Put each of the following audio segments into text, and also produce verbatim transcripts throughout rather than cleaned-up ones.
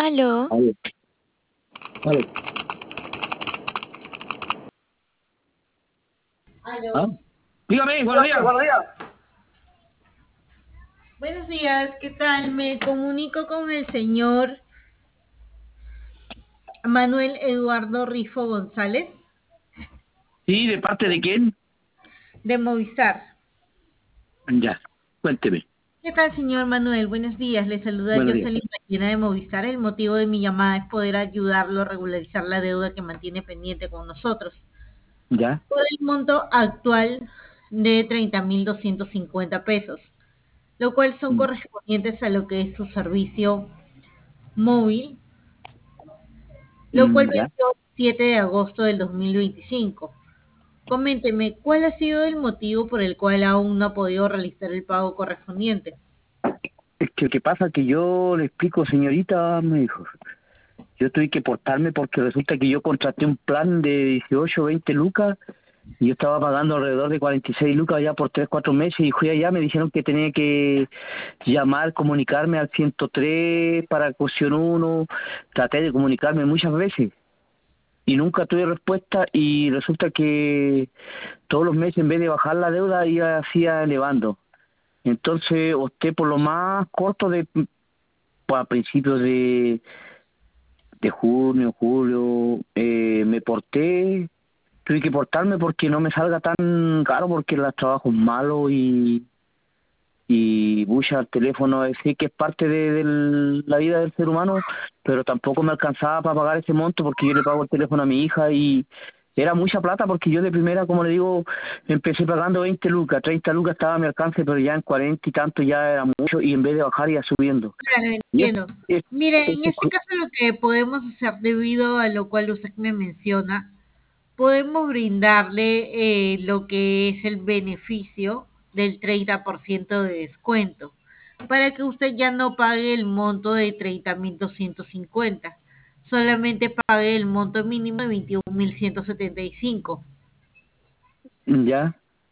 Aló. Vale, vale. ¿Ah? Aló. Dígame, buenos días. Buenos días. Buenos días, ¿qué tal? Me comunico con el señor Manuel Eduardo Rifo González, Sí, ¿de parte de quién? de Movistar. Ya, cuénteme. ¿Qué tal, señor Manuel? Buenos días, le saluda Buenos días. Jocelyn Ballena de Movistar. El motivo de mi llamada es poder ayudarlo a regularizar la deuda que mantiene pendiente con nosotros, Ya, por el monto actual de treinta mil doscientos cincuenta pesos, lo cual son mm, correspondientes a lo que es su servicio móvil, lo cual mm, ya. venció el siete de agosto del dos mil veinticinco. Coménteme, ¿cuál ha sido el motivo por el cual aún no ha podido realizar el pago correspondiente? Es que lo que pasa es que yo le explico, señorita, me dijo, yo tuve que portarme porque resulta que yo contraté un plan de dieciocho, veinte lucas y yo estaba pagando alrededor de cuarenta y seis lucas ya por tres, cuatro meses y fui allá, me dijeron que tenía que llamar, comunicarme al ciento tres para cuestión uno, traté de comunicarme muchas veces y nunca tuve respuesta y resulta que todos los meses en vez de bajar la deuda iba hacía elevando. Entonces opté por lo más corto de pues, a principios de, de junio, julio, eh, me porté, tuve que portarme porque no me salga tan caro porque el trabajo es malo y y bulla al teléfono, es decir que es parte de, de la vida del ser humano, pero tampoco me alcanzaba para pagar ese monto porque yo le pago el teléfono a mi hija y era mucha plata porque yo de primera, como le digo, empecé pagando veinte lucas, treinta lucas estaba a mi alcance, pero ya en cuarenta y tanto ya era mucho y en vez de bajar iba subiendo. Claro, Y es, entiendo. es, Mire, en eso este caso lo que podemos hacer debido a lo cual usted me menciona, podemos brindarle eh, lo que es el beneficio del treinta por ciento de descuento para que usted ya no pague el monto de treinta mil doscientos cincuenta, solamente pague el monto mínimo de veintiún mil ciento setenta y cinco. ya.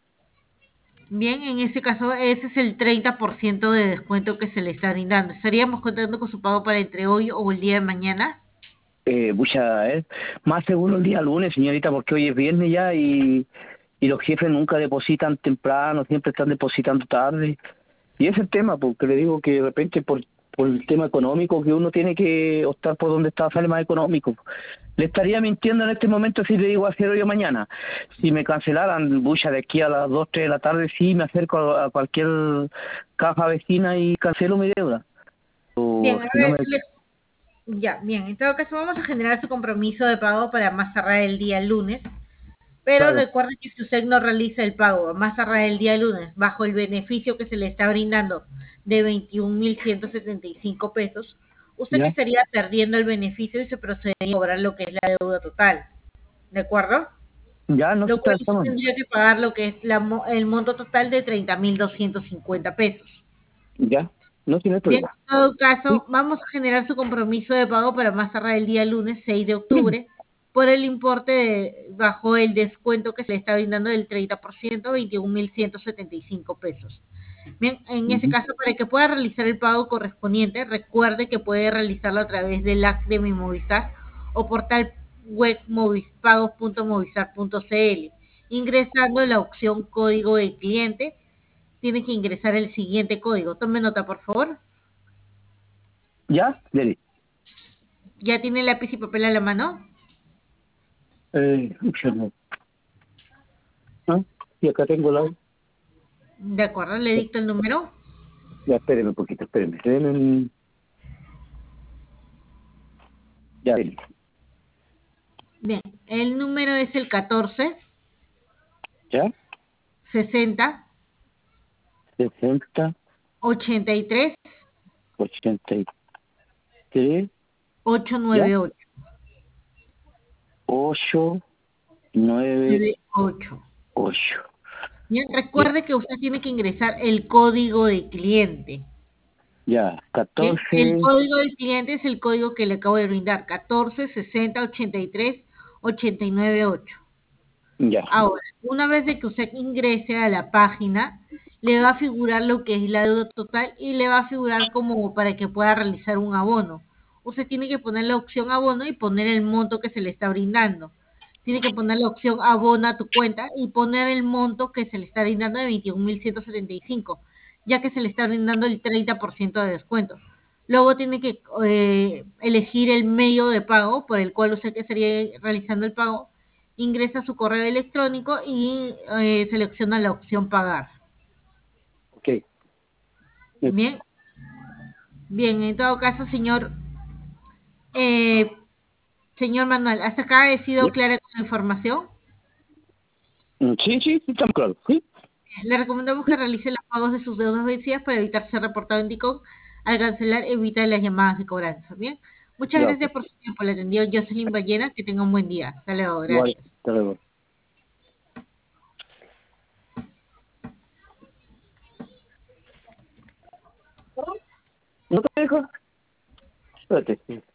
Bien, en ese caso, ese es el treinta por ciento de descuento que se le está brindando. ¿Estaríamos contando con su pago para entre hoy o el día de mañana? Eh, pucha, eh, más seguro el día lunes, señorita, porque hoy es viernes ya y, y los jefes nunca depositan temprano, siempre están depositando tarde. Y ese es el tema, porque le digo que de repente por, por el tema económico que uno tiene que optar por donde está, sale más económico. Le estaría mintiendo en este momento si le digo hacer hoy o mañana. Si me cancelaran, bucha, de aquí a las dos tres de la tarde, sí me acerco a, a cualquier caja vecina y cancelo mi deuda. O Bien, a si no ver, me... le- ya, bien. En todo caso, vamos a generar su compromiso de pago para más tardar el día lunes. Pero Claro, recuerde que si usted no realiza el pago a más tardar el día lunes, bajo el beneficio que se le está brindando de veintiún mil ciento setenta y cinco pesos, usted ya, estaría perdiendo el beneficio y se procedería a cobrar lo que es la deuda total. ¿De acuerdo? ya no se Lo está cual usted estamos. tendría que pagar lo que es la, mo- el monto total de treinta mil doscientos cincuenta pesos. Ya, no tiene Bien, problema. en todo Sí. caso, vamos a generar su compromiso de pago para más tardar el día lunes seis de octubre por el importe de- bajo el descuento que se le está brindando del treinta por ciento, veintiún mil ciento setenta y cinco pesos. Bien, en ese Ujú. caso, para que pueda realizar el pago correspondiente, recuerde que puede realizarlo a través del app de mi Movistar o portal web movis- pagos punto movistar punto c l, ingresando la opción código de cliente. Tiene que ingresar el siguiente código. Tome nota, por favor. Ya, dele. ¿Ya tiene lápiz y papel a la mano? Eh, ucha, no. Ah, y acá tengo la... De acuerdo, le dicto el número. Ya, espéreme un poquito, espéreme. espéreme. Ya, dele. Bien, el número es el catorce Ya, sesenta sesenta, ochenta y tres ochenta y tres, ya, ochocientos noventa y ocho. ocho, nueve, ocho. ocho. Bien, Ya, recuerde que usted tiene que ingresar el código de cliente. ya, Bien, el catorce, código del cliente es el código que le acabo de brindar, catorce sesenta ochenta y tres ochenta y nueve ocho. ya, Ahora, una vez de que usted ingrese a la página, le va a figurar lo que es la deuda total y le va a figurar como para que pueda realizar un abono. usted tiene que poner la opción abono y poner el monto que se le está brindando. Tiene que poner la opción abona a tu cuenta y poner el monto que se le está brindando de veintiún mil ciento setenta y cinco, ya que se le está brindando el treinta por ciento de descuento. Luego tiene que eh, elegir el medio de pago por el cual usted estaría realizando el pago. Ingresa su correo electrónico y eh, selecciona la opción pagar. Ok. Eh, Bien, bien, en todo caso, señor, eh, señor Manuel, ¿hasta acá he sido ¿sí? clara con la información? Mm, sí, sí, sí, estamos claros. Sí, Le recomendamos que realice los pagos de sus deudas vencidas para evitar ser reportado en DICOM. Al cancelar, evita las llamadas de cobranza. Bien, muchas ya, gracias pues. por su tiempo. Le atendió Jocelyn Ballena. Que tenga un buen día. Hasta luego. Igual, Gracias. hasta luego. ¿No te dejo? Espérate.